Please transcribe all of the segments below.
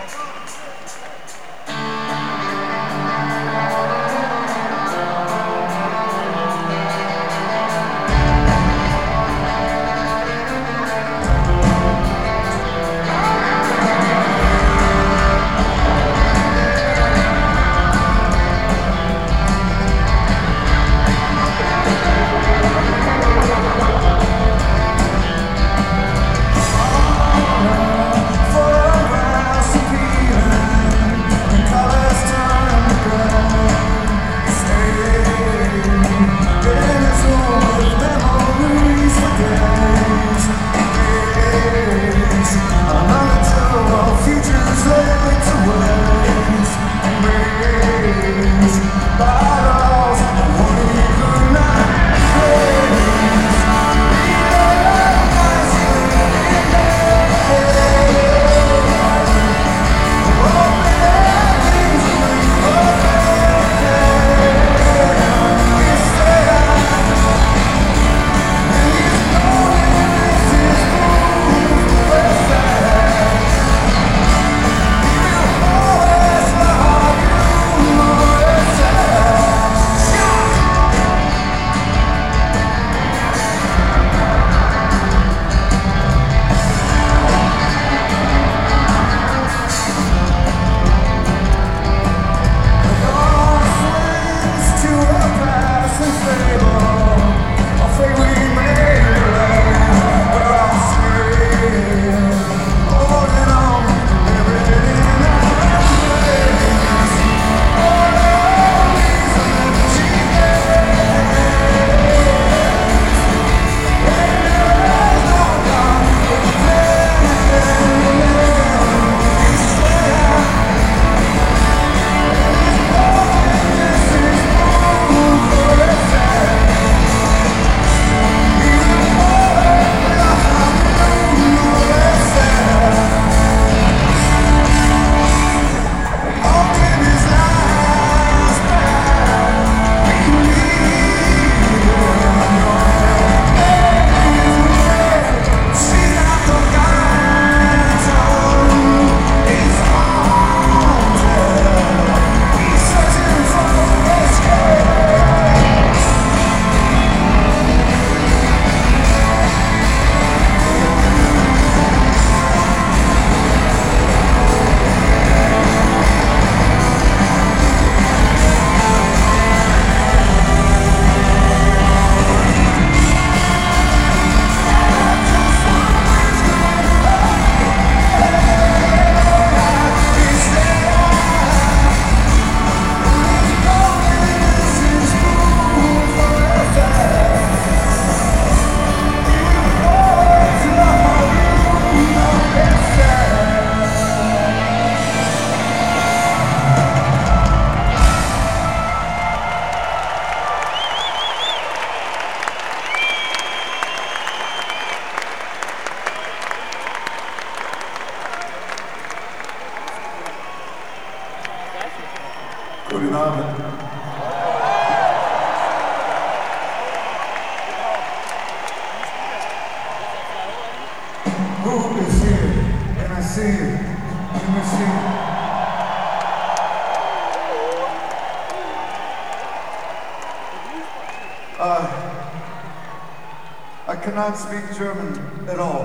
I cannot speak German at all.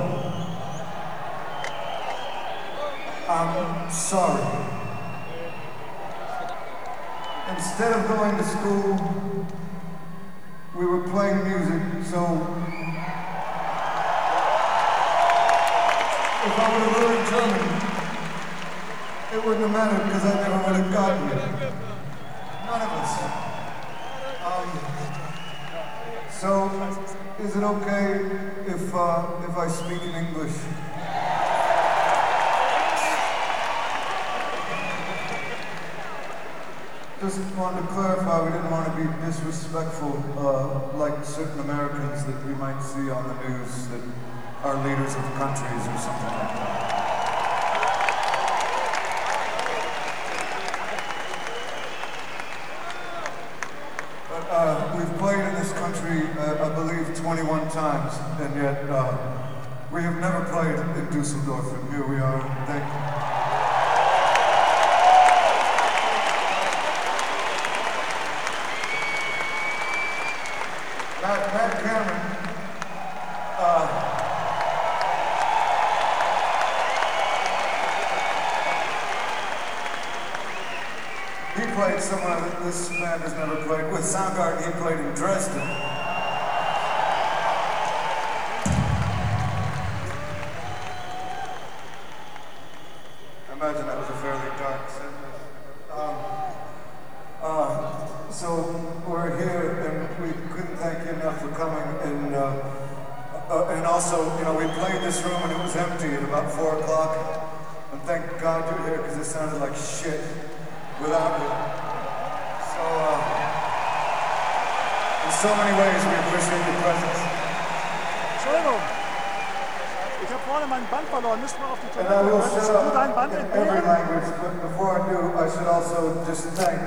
I'm sorry. Instead of going to school, we were playing music, so if I would have learned German, it wouldn't have mattered because I never would have gotten it. None of us. So, is it okay if I speak in English? Just wanted to clarify, we didn't want to be disrespectful, like certain Americans that we might see on the news that are leaders of countries or something like that. We've played in this country, I believe, 21 times, and yet we have never played in Dusseldorf, and here we are. Thank you. played somewhere that this band has never played. With Soundgarden, he played in Dresden. I imagine that was a fairly dark sentence. So we're here, and we couldn't thank you enough for coming. And also, you know, we played this room and it was empty at about 4 o'clock. And thank God you're here because it sounded like shit without you. So, in so many ways, we appreciate your presence. Entschuldigung. Ich habe vorne mein Band verloren. Müssen wir auf die And I will Toilette? shut Du dein Band up in every entnehmen? language, but before I do, I should also just thank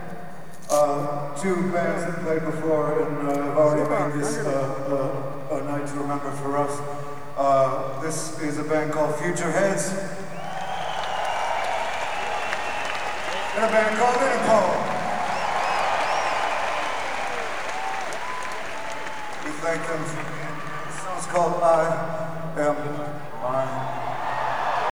2 bands that played before and have already made this a night to remember for us. This is a band called Future Heads. And a band called Interpol. We thank them for being here. The song's called I Am Mine.